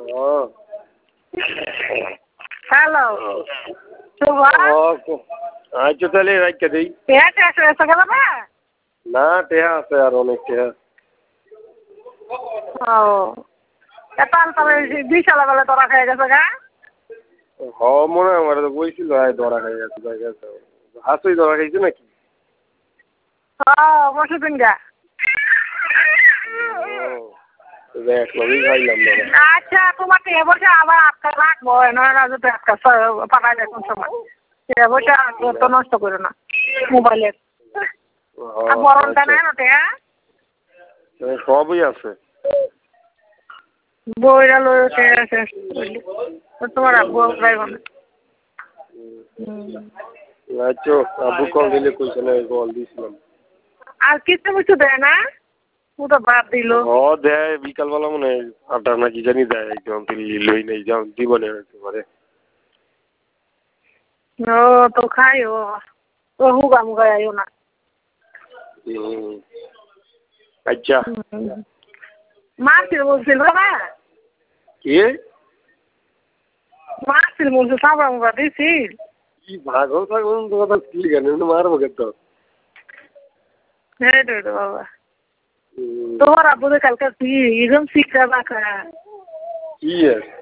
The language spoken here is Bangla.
হ্যালো আচ্ছা তাহলে রাখতে দিই। না টেহা আছে আর অনেক টেহা। তাহলে তবে বিশালা বেলা তোরা খেয়ে গেছে গা। হ মনে হয় আমার তো বইছিল ধরা খাই গেছে হাসুই ধরা খাইছে নাকি? বসে দিন গা। আচ্ছা তোমার টেয়ে বসে আবার আটকা রাখবো পাঠাই যায় কোন সময় টেয়ে বসে তো নষ্ট করো না মোবাইলের। বরণটা নেই না টেয়া সবই আছে বইরা লো শেষ তোমার আব্বু যাইব না। আচ্ছা আব্বু কল দিলে কইছে না কল দিছিলাম। আর কিছু কিছু দেয় না ও তো বাদ দিল। দেয় বিকালবেলা মনে হয় আড্ডা না কি জানি দেয় একদম লই নেই যাও জীবনে পারে। ও তো খাই ও হুগা মুগা আইও না। আচ্ছা মারছিল বলছিল না কি মারছিল বলছিল সাবরা মুগা দিছি কি ভাগো থাকবো কথা কি জানি মারবো তো বাবা তোমার আব্বুদের কালকে কি একদম শিক্ষা রাখা কি আছে